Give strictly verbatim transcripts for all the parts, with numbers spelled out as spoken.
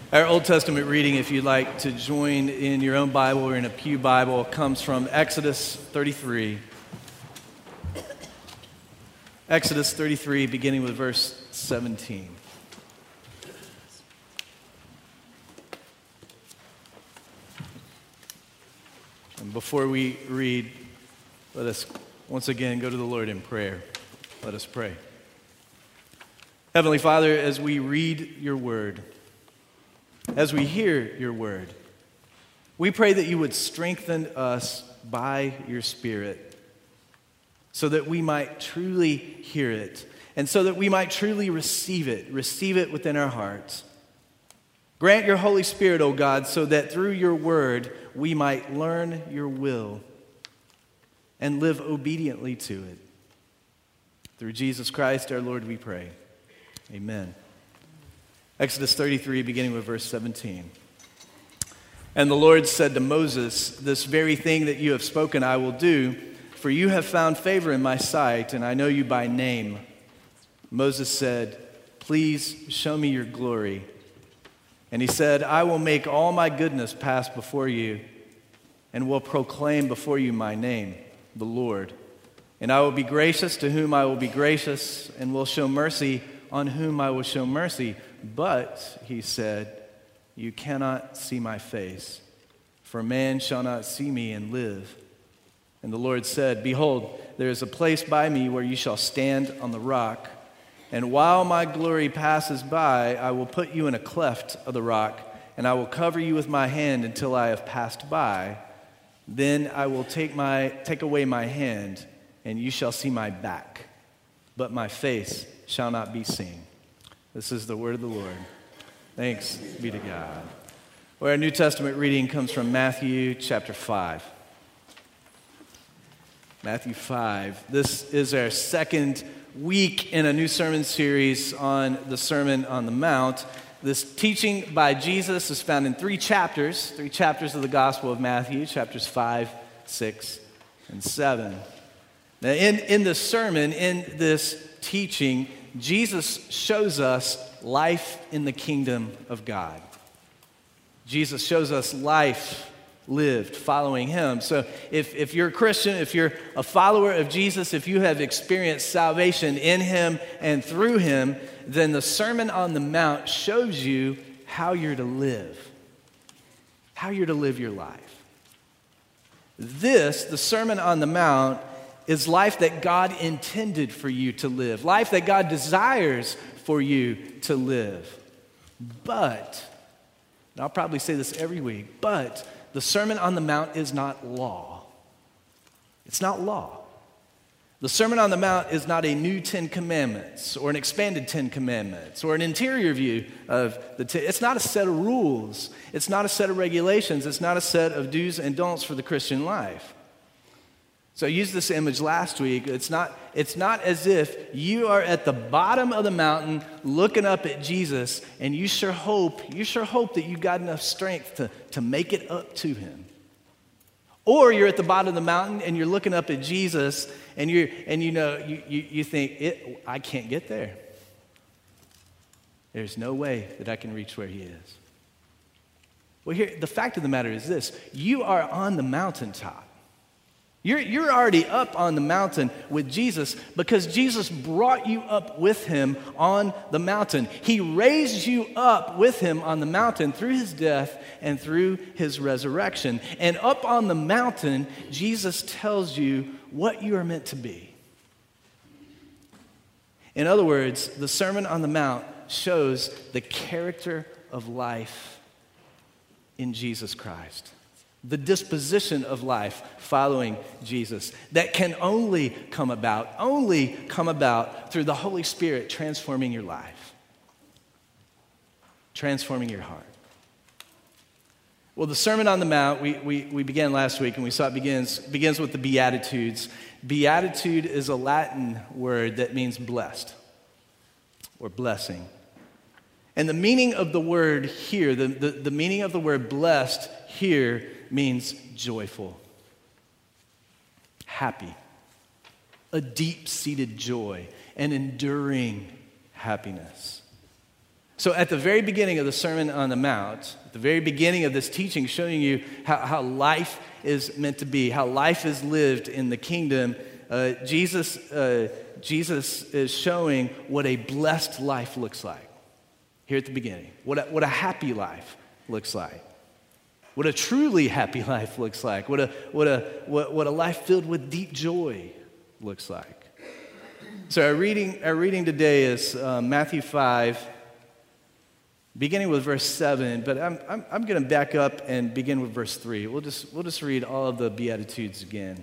Our Old Testament reading, if you'd like to join in your own Bible or in a pew Bible, comes from Exodus thirty-three. Exodus thirty-three, beginning with verse seventeen. And before we read, let us once again go to the Lord in prayer. Let us pray. Heavenly Father, as we read your word, as we hear your word, we pray that you would strengthen us by your Spirit so that we might truly hear it and so that we might truly receive it, receive it within our hearts. Grant your Holy Spirit, O God, so that through your word we might learn your will and live obediently to it. Through Jesus Christ our Lord we pray. Amen. Exodus thirty-three, beginning with verse seventeen. And the Lord said to Moses, "This very thing that you have spoken I will do, for you have found favor in my sight, and I know you by name." Moses said, "Please show me your glory." And he said, "I will make all my goodness pass before you, and will proclaim before you my name, the Lord. And I will be gracious to whom I will be gracious, and will show mercy on whom I will show mercy. But," he said, "you cannot see my face, for man shall not see me and live." And the Lord said, "Behold, there is a place by me where you shall stand on the rock. And while my glory passes by, I will put you in a cleft of the rock, and I will cover you with my hand until I have passed by. Then I will take my take away my hand, and you shall see my back, but my face shall not be seen." This is the word of the Lord. Thanks be to God. Well, our New Testament reading comes from Matthew chapter five. Matthew five. This is our second week in a new sermon series on the Sermon on the Mount. This teaching by Jesus is found in three chapters, three chapters of the Gospel of Matthew, chapters five, six, and seven. Now, in, in this sermon, in this teaching, Jesus shows us life in the kingdom of God. Jesus shows us life lived following him. So if, if you're a Christian, if you're a follower of Jesus, if you have experienced salvation in him and through him, then the Sermon on the Mount shows you how you're to live, how you're to live your life. This, the Sermon on the Mount, is life that God intended for you to live, life that God desires for you to live. But, and I'll probably say this every week, but the Sermon on the Mount is not law. It's not law. The Sermon on the Mount is not a new Ten Commandments or an expanded Ten Commandments or an interior view of the ten. It's not a set of rules. It's not a set of regulations. It's not a set of do's and don'ts for the Christian life. So I used this image last week. It's not, it's not as if you are at the bottom of the mountain looking up at Jesus and you sure hope, you sure hope that you got enough strength to, to make it up to him. Or you're at the bottom of the mountain and you're looking up at Jesus and you and you know you, you, you think, it, I can't get there. There's no way that I can reach where he is. Well, here, the fact of the matter is this: you are on the mountaintop. You're, you're already up on the mountain with Jesus because Jesus brought you up with him on the mountain. He raised you up with him on the mountain through his death and through his resurrection. And up on the mountain, Jesus tells you what you are meant to be. In other words, the Sermon on the Mount shows the character of life in Jesus Christ. The disposition of life following Jesus that can only come about, only come about through the Holy Spirit transforming your life, transforming your heart. Well, the Sermon on the Mount, we, we, we began last week and we saw it begins, begins with the Beatitudes. Beatitude is a Latin word that means blessed or blessing. And the meaning of the word here, the, the, the meaning of the word blessed here means joyful, happy, a deep-seated joy, an enduring happiness. So at the very beginning of the Sermon on the Mount, at the very beginning of this teaching, showing you how, how life is meant to be, how life is lived in the kingdom, uh, Jesus, uh, Jesus is showing what a blessed life looks like here at the beginning, what a, what a happy life looks like, what a truly happy life looks like, what a, what a, what, what a life filled with deep joy looks like. So our reading, our reading today is uh, Matthew five, beginning with verse seven, but I'm, I'm, I'm going to back up and begin with verse three. We'll just, we'll just read all of the Beatitudes again.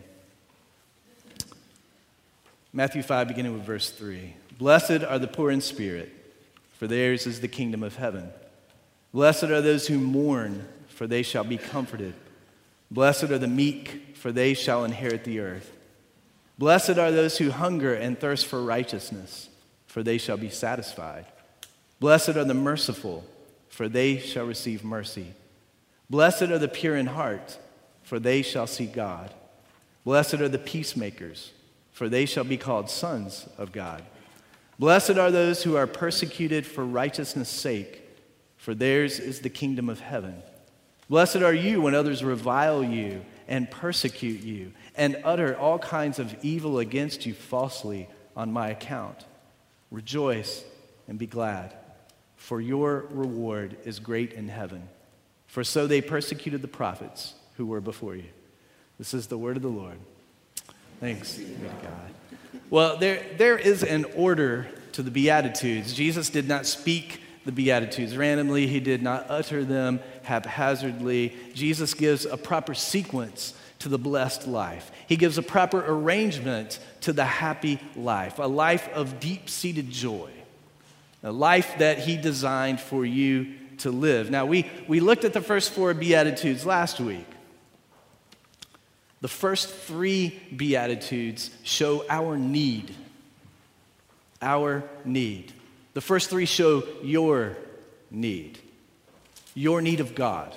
Matthew five, beginning with verse three. Blessed are the poor in spirit, for theirs is the kingdom of heaven. Blessed are those who mourn, for they shall be comforted. Blessed are the meek, for they shall inherit the earth. Blessed are those who hunger and thirst for righteousness, for they shall be satisfied. Blessed are the merciful, for they shall receive mercy. Blessed are the pure in heart, for they shall see God. Blessed are the peacemakers, for they shall be called sons of God. Blessed are those who are persecuted for righteousness' sake, for theirs is the kingdom of heaven. Blessed are you when others revile you and persecute you and utter all kinds of evil against you falsely on my account. Rejoice and be glad, for your reward is great in heaven. For so they persecuted the prophets who were before you. This is the word of the Lord. Thanks be to God. Well, there, there is an order to the Beatitudes. Jesus did not speak the Beatitudes randomly. He did not utter them haphazardly. Jesus gives a proper sequence to the blessed life. He gives a proper arrangement to the happy life, a life of deep-seated joy, a life that he designed for you to live. Now, we, we looked at the first four Beatitudes last week. The first three Beatitudes show our need. Our need. The first three show your need. Your need of God.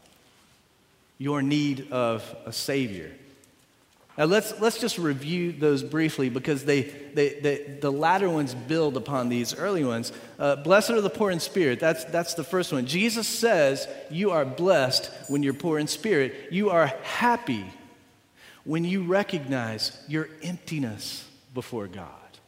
Your need of a Savior. Now let's let's just review those briefly because they, they, they the latter ones build upon these early ones. Uh, blessed are the poor in spirit. That's that's the first one. Jesus says you are blessed when you're poor in spirit. You are happy when you recognize your emptiness before God.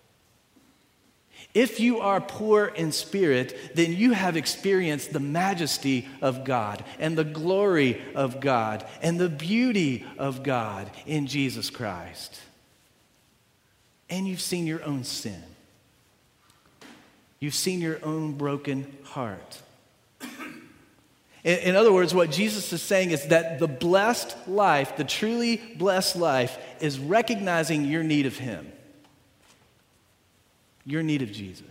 If you are poor in spirit, then you have experienced the majesty of God and the glory of God and the beauty of God in Jesus Christ. And you've seen your own sin. You've seen your own broken heart. In, in other words, what Jesus is saying is that the blessed life, the truly blessed life, is recognizing your need of Him. Your need of Jesus.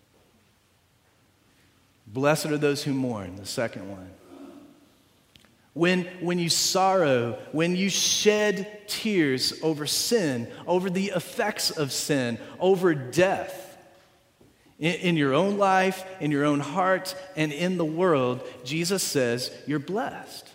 Blessed are those who mourn, the second one. When, when you sorrow, when you shed tears over sin, over the effects of sin, over death, in, in your own life, in your own heart, and in the world, Jesus says you're blessed.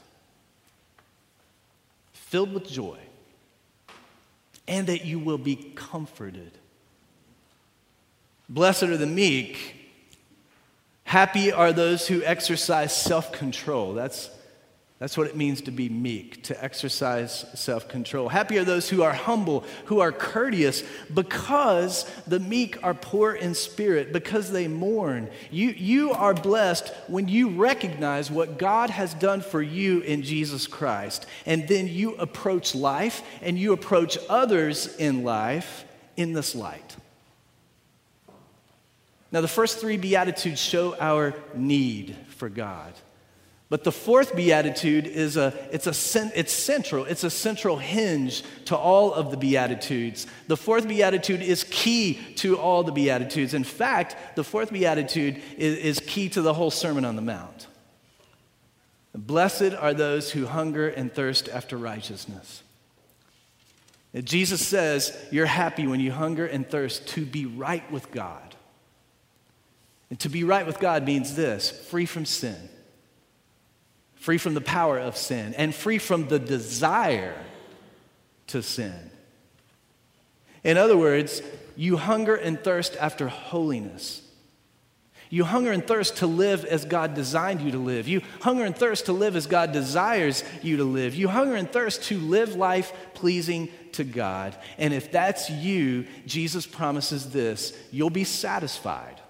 Filled with joy. And that you will be comforted. Blessed are the meek. Happy are those who exercise self-control. That's, that's what it means to be meek, to exercise self-control. Happy are those who are humble, who are courteous, because the meek are poor in spirit, because they mourn. You, you are blessed when you recognize what God has done for you in Jesus Christ. And then you approach life and you approach others in life in this light. Now, the first three Beatitudes show our need for God. But the fourth Beatitude is a, it's a, it's central. It's a central hinge to all of the Beatitudes. The fourth Beatitude is key to all the Beatitudes. In fact, the fourth Beatitude is, is key to the whole Sermon on the Mount. Blessed are those who hunger and thirst after righteousness. And Jesus says you're happy when you hunger and thirst to be right with God. And to be right with God means this: free from sin, free from the power of sin, and free from the desire to sin. In other words, you hunger and thirst after holiness. You hunger and thirst to live as God designed you to live. You hunger and thirst to live as God desires you to live. You hunger and thirst to live life pleasing to God. And if that's you, Jesus promises this: you'll be satisfied,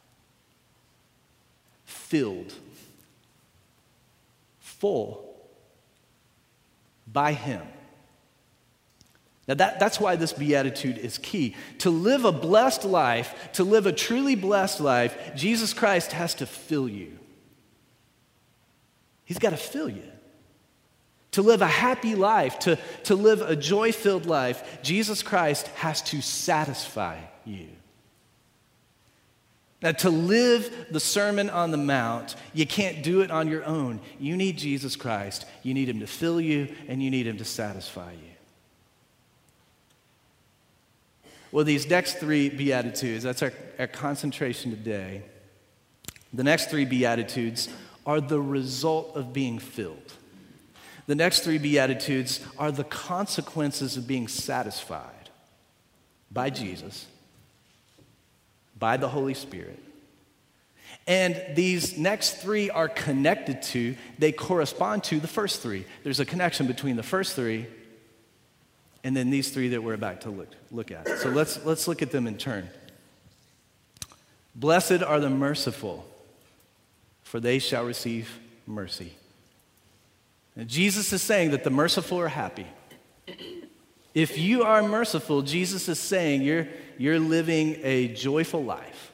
filled, full by Him. Now that, that's why this beatitude is key. To live a blessed life, to live a truly blessed life, Jesus Christ has to fill you. He's got to fill you. To live a happy life, to, to live a joy-filled life, Jesus Christ has to satisfy you. Now, to live the Sermon on the Mount, you can't do it on your own. You need Jesus Christ. You need Him to fill you, and you need Him to satisfy you. Well, these next three Beatitudes, that's our, our concentration today. The next three Beatitudes are the result of being filled. The next three Beatitudes are the consequences of being satisfied by Jesus, by the Holy Spirit. And these next three are connected to, they correspond to the first three. There's a connection between the first three and then these three that we're about to look, look at. So let's, let's look at them in turn. Blessed are the merciful, for they shall receive mercy. Now, Jesus is saying that the merciful are happy. If you are merciful, Jesus is saying you're, you're living a joyful life.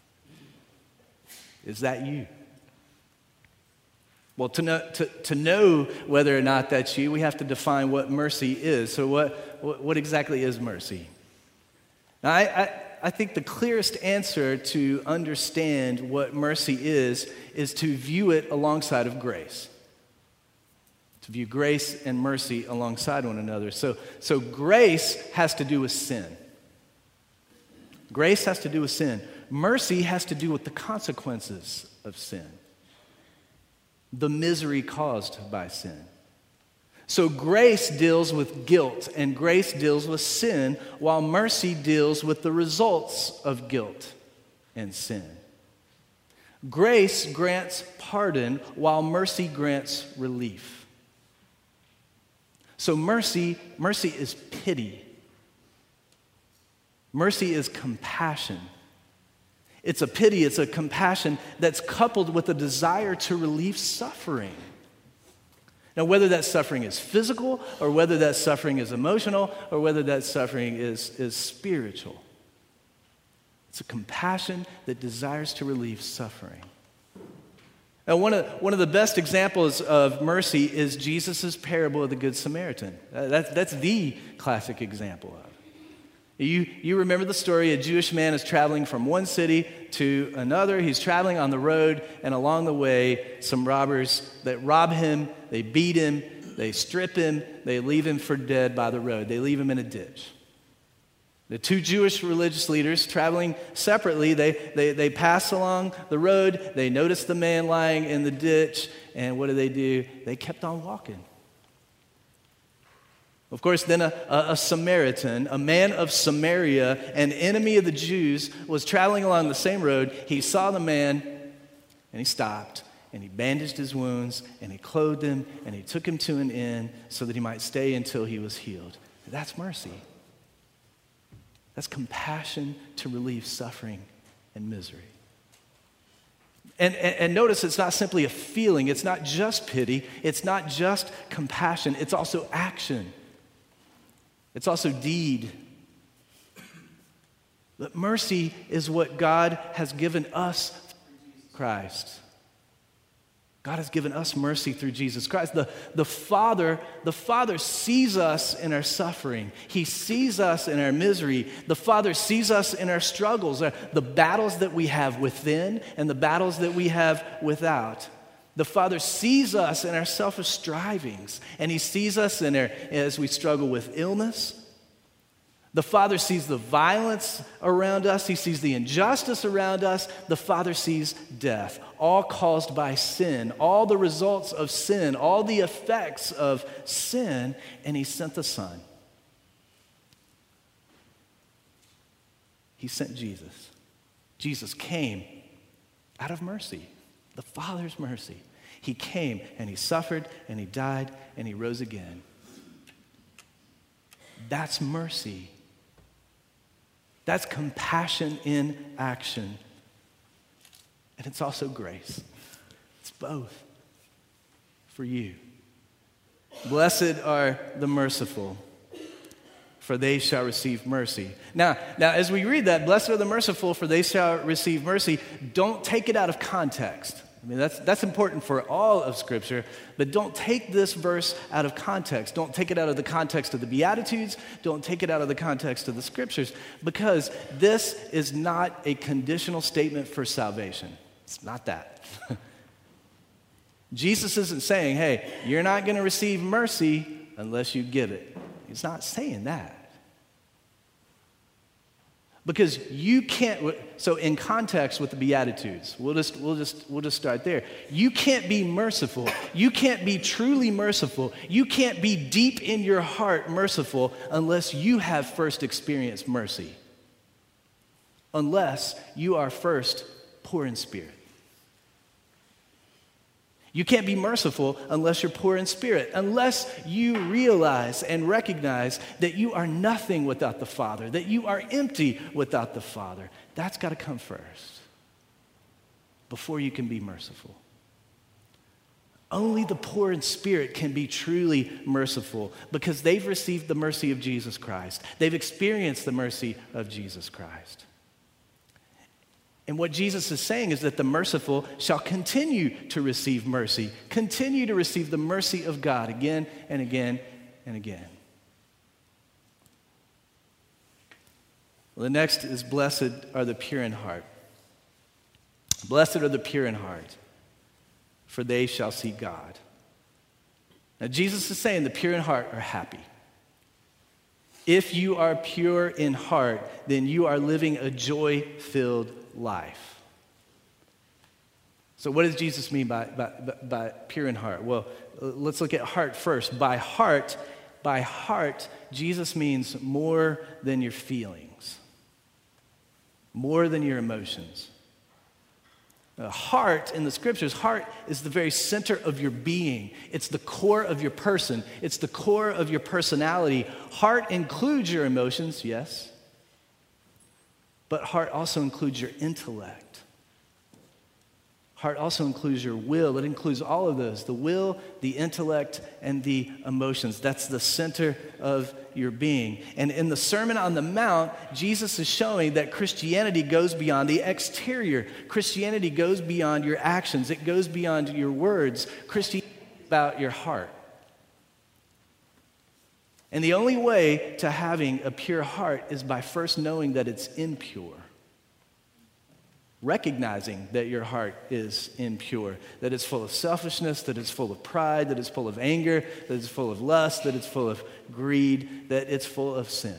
Is that you? Well, to know, to, to know whether or not that's you, we have to define what mercy is. So what, what, what exactly is mercy? Now, I, I, I think the clearest answer to understand what mercy is, is to view it alongside of grace. To view grace and mercy alongside one another. So, so grace has to do with sin. Grace has to do with sin. Mercy has to do with the consequences of sin. The misery caused by sin. So grace deals with guilt and grace deals with sin, while mercy deals with the results of guilt and sin. Grace grants pardon while mercy grants relief. So mercy, mercy is pity. Mercy is compassion. It's a pity, it's a compassion that's coupled with a desire to relieve suffering. Now, whether that suffering is physical, or whether that suffering is emotional, or whether that suffering is, is spiritual, it's a compassion that desires to relieve suffering. Now, one of, one of the best examples of mercy is Jesus' parable of the Good Samaritan. Uh, that's, that's the classic example of it. You, you remember the story, a Jewish man is traveling from one city to another. He's traveling on the road, and along the way, some robbers that rob him, they beat him, they strip him, they leave him for dead by the road. They leave him in a ditch. The two Jewish religious leaders traveling separately, they, they, they pass along the road, they notice the man lying in the ditch, and what do they do? They kept on walking. Of course, then a, a, a Samaritan, a man of Samaria, an enemy of the Jews, was traveling along the same road. He saw the man, and he stopped, and he bandaged his wounds, and he clothed him, and he took him to an inn so that he might stay until he was healed. That's mercy. That's compassion to relieve suffering and misery. And, and, and notice it's not simply a feeling. It's not just pity. It's not just compassion. It's also action. It's also deed. But mercy is what God has given us through Christ. God has given us mercy through Jesus Christ. The, the Father, the Father sees us in our suffering. He sees us in our misery. The Father sees us in our struggles, the battles that we have within and the battles that we have without. The Father sees us in our selfish strivings, and He sees us in our, as we struggle with illness. The Father sees the violence around us. He sees the injustice around us. The Father sees death, all caused by sin, all the results of sin, all the effects of sin, and He sent the Son. He sent Jesus. Jesus came out of mercy, the Father's mercy. He came and he suffered and he died and he rose again. That's mercy. That's compassion in action. And it's also grace. It's both for you. Blessed are the merciful, for they shall receive mercy. Now, now, as we read that, blessed are the merciful, for they shall receive mercy, don't take it out of context. I mean, that's, that's important for all of Scripture, but don't take this verse out of context. Don't take it out of the context of the Beatitudes. Don't take it out of the context of the Scriptures, because this is not a conditional statement for salvation. It's not that. Jesus isn't saying, hey, you're not going to receive mercy unless you give it. He's not saying that. Because you can't, so in context with the Beatitudes, we'll just, we'll just, we'll just start there. You can't be merciful. You can't be truly merciful. You can't be deep in your heart merciful unless you have first experienced mercy. Unless you are first poor in spirit. You can't be merciful unless you're poor in spirit, unless you realize and recognize that you are nothing without the Father, that you are empty without the Father. That's got to come first before you can be merciful. Only the poor in spirit can be truly merciful because they've received the mercy of Jesus Christ. They've experienced the mercy of Jesus Christ. And what Jesus is saying is that the merciful shall continue to receive mercy, continue to receive the mercy of God again and again and again. Well, the next is blessed are the pure in heart. Blessed are the pure in heart, for they shall see God. Now, Jesus is saying the pure in heart are happy. If you are pure in heart, then you are living a joy-filled life. So what does Jesus mean by, by, by pure in heart? Well, let's look at heart first. By heart, by heart, Jesus means more than your feelings, more than your emotions. Uh, heart in the Scriptures, heart is the very center of your being. It's the core of your person. It's the core of your personality. Heart includes your emotions, yes, but heart also includes your intellect. Heart also includes your will. It includes all of those, the will, the intellect, and the emotions. That's the center of your being. And in the Sermon on the Mount, Jesus is showing that Christianity goes beyond the exterior. Christianity goes beyond your actions. It goes beyond your words. Christianity is about your heart. And the only way to having a pure heart is by first knowing that it's impure. Recognizing that your heart is impure, that it's full of selfishness, that it's full of pride, that it's full of anger, that it's full of lust, that it's full of greed, that it's full of sin.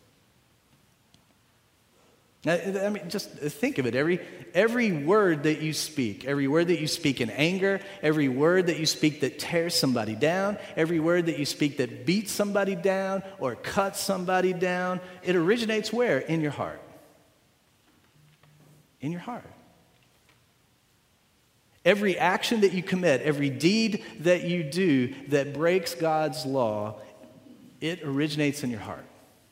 Now, I mean, just think of it. Every, every word that you speak, every word that you speak in anger, every word that you speak that tears somebody down, every word that you speak that beats somebody down or cuts somebody down, it originates where? In your heart. In your heart. Every action that you commit, every deed that you do that breaks God's law, it originates in your heart.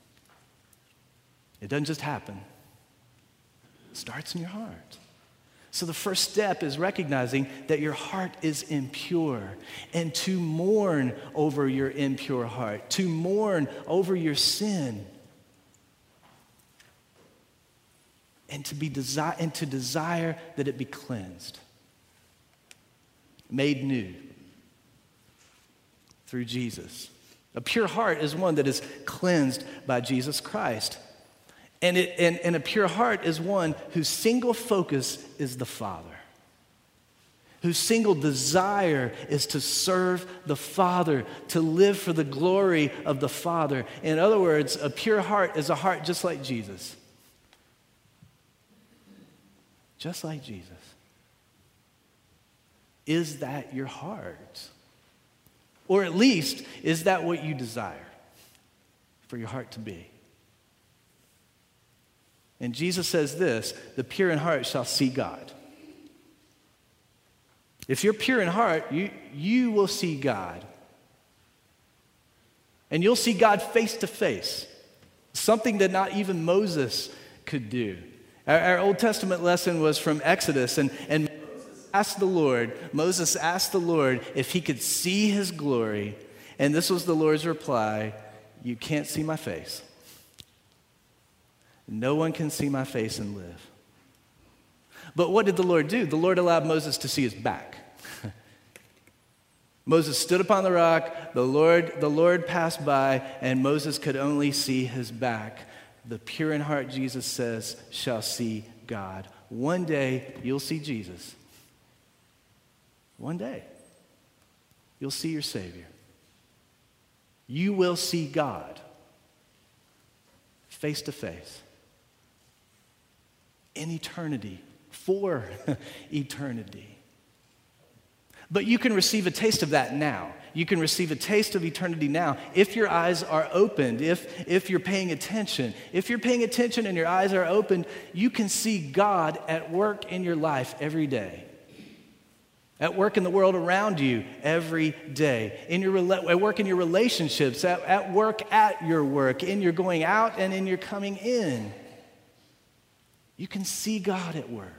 It doesn't just happen. It starts in your heart. So the first step is recognizing that your heart is impure and to mourn over your impure heart, to mourn over your sin. And to be desire and to desire that it be cleansed, made new through Jesus. A pure heart is one that is cleansed by Jesus Christ. And, it, and, and a pure heart is one whose single focus is the Father, whose single desire is to serve the Father, to live for the glory of the Father. In other words, a pure heart is a heart just like Jesus. Just like Jesus. Is that your heart? Or at least, is that what you desire for your heart to be? And Jesus says this, the pure in heart shall see God. If you're pure in heart, you, you will see God. And you'll see God face to face, something that not even Moses could do. Our, our Old Testament lesson was from Exodus, and, and Moses asked the Lord, Moses asked the Lord if he could see his glory, and this was the Lord's reply, you can't see my face. No one can see my face and live. But what did the Lord do? The Lord allowed Moses to see his back. Moses stood upon the rock, the Lord, the Lord passed by, and Moses could only see his back. The pure in heart, Jesus says, shall see God. One day, you'll see Jesus. One day, you'll see your Savior. You will see God face to face in eternity, for eternity. But you can receive a taste of that now. You can receive a taste of eternity now if your eyes are opened, if, if you're paying attention. If you're paying attention and your eyes are opened, you can see God at work in your life every day. At work in the world around you every day. In your, at work in your relationships, at, at work at your work, in your going out and in your coming in. You can see God at work.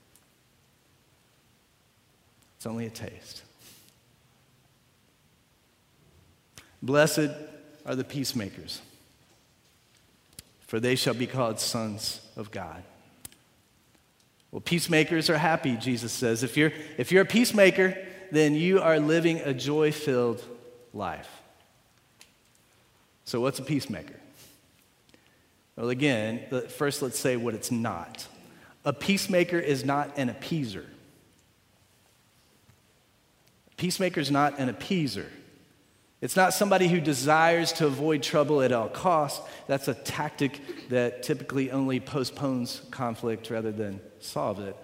It's only a taste. Blessed are the peacemakers, for they shall be called sons of God. Well, peacemakers are happy, Jesus says. If you're, if you're a peacemaker, then you are living a joy-filled life. So what's a peacemaker? Well, again, first let's say what it's not. A peacemaker is not an appeaser. Peacemaker is not an appeaser. It's not somebody who desires to avoid trouble at all costs. That's a tactic that typically only postpones conflict rather than solve it.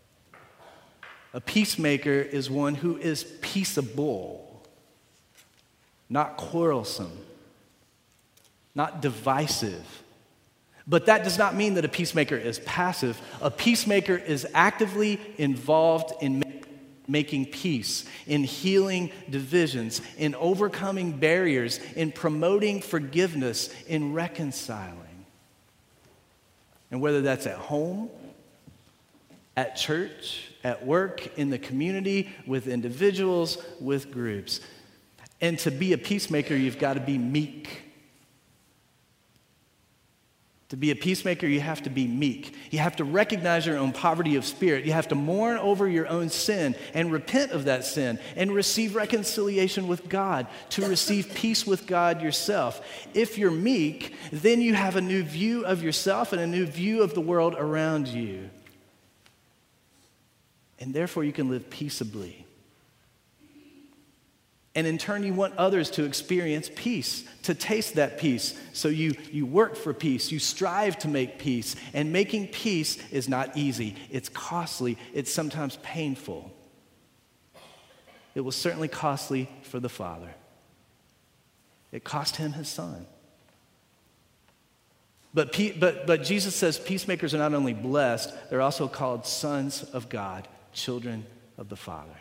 A peacemaker is one who is peaceable, not quarrelsome, not divisive. But that does not mean that a peacemaker is passive. A peacemaker is actively involved in making peace, in healing divisions, in overcoming barriers, in promoting forgiveness, in reconciling. And whether that's at home, at church, at work, in the community, with individuals, with groups. And to be a peacemaker, you've got to be meek. To be a peacemaker, you have to be meek. You have to recognize your own poverty of spirit. You have to mourn over your own sin and repent of that sin and receive reconciliation with God, to receive peace with God yourself. If you're meek, then you have a new view of yourself and a new view of the world around you. And therefore, you can live peaceably. And in turn, you want others to experience peace, to taste that peace. So you, you work for peace, you strive to make peace. And making peace is not easy. It's costly. It's sometimes painful. It was certainly costly for the Father. It cost him his son. But, but, but Jesus says peacemakers are not only blessed, they're also called sons of God, children of the Father.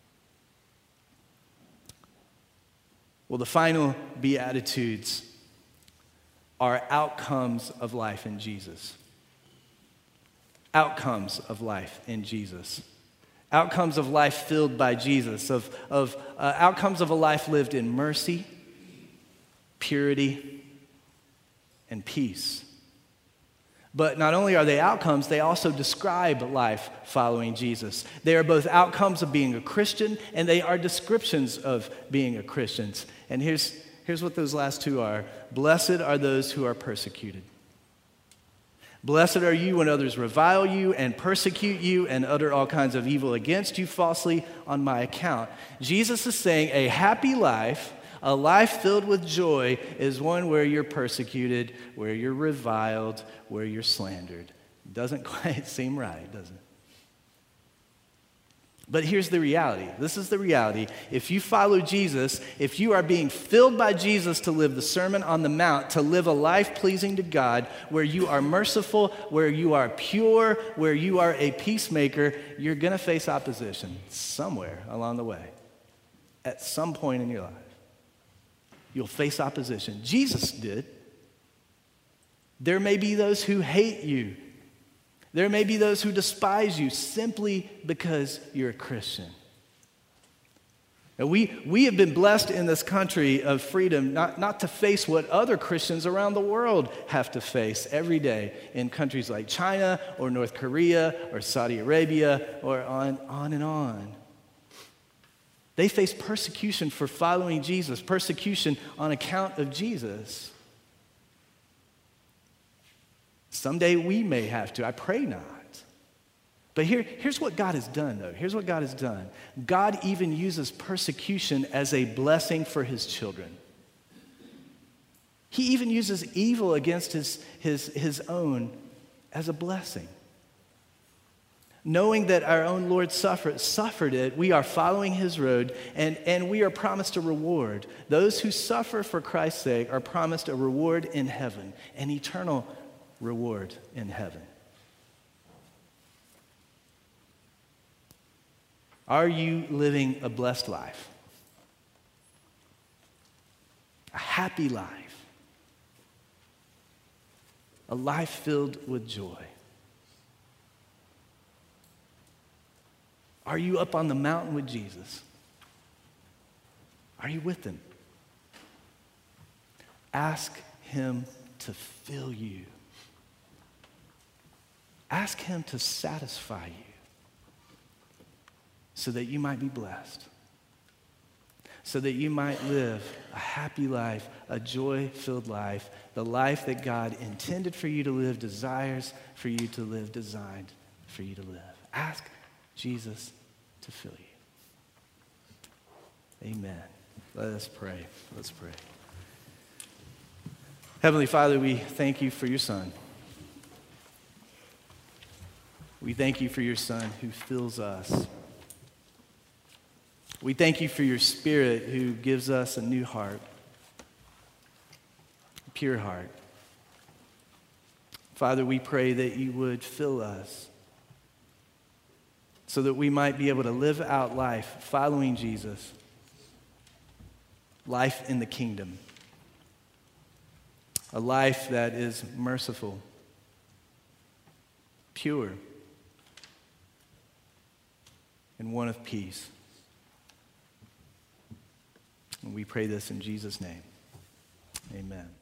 Well, the final Beatitudes are outcomes of life in Jesus. Outcomes of life in Jesus. Outcomes of life filled by Jesus, of, of uh, outcomes of a life lived in mercy, purity, and peace. But not only are they outcomes, they also describe life following Jesus. They are both outcomes of being a Christian, and they are descriptions of being a Christian. And here's, here's what those last two are. Blessed are those who are persecuted. Blessed are you when others revile you and persecute you and utter all kinds of evil against you falsely on my account. Jesus is saying a happy life, a life filled with joy, is one where you're persecuted, where you're reviled, where you're slandered. Doesn't quite seem right, does it? But here's the reality. This is the reality. If you follow Jesus, if you are being filled by Jesus to live the Sermon on the Mount, to live a life pleasing to God, where you are merciful, where you are pure, where you are a peacemaker, you're going to face opposition somewhere along the way. At some point in your life, you'll face opposition. Jesus did. There may be those who hate you. There may be those who despise you simply because you're a Christian. And we, we have been blessed in this country of freedom not, not to face what other Christians around the world have to face every day in countries like China or North Korea or Saudi Arabia or on, on and on. They face persecution for following Jesus, persecution on account of Jesus. Someday we may have to. I pray not. But here, here's what God has done, though. Here's what God has done. God even uses persecution as a blessing for his children. He even uses evil against his, his, his own as a blessing. Knowing that our own Lord suffered, suffered it, we are following his road, and, and we are promised a reward. Those who suffer for Christ's sake are promised a reward in heaven, an eternal reward in heaven. Are you living a blessed life? A happy life? A life filled with joy? Are you up on the mountain with Jesus? Are you with him? Ask him to fill you. Ask him to satisfy you so that you might be blessed, so that you might live a happy life, a joy-filled life, the life that God intended for you to live, desires for you to live, designed for you to live. Ask Jesus to fill you. Amen. Let us pray. Let's pray. Heavenly Father, we thank you for your Son. We thank you for your Son who fills us. We thank you for your Spirit who gives us a new heart, a pure heart. Father, we pray that you would fill us so that we might be able to live out life following Jesus, life in the kingdom, a life that is merciful, pure, and one of peace. And we pray this in Jesus' name. Amen.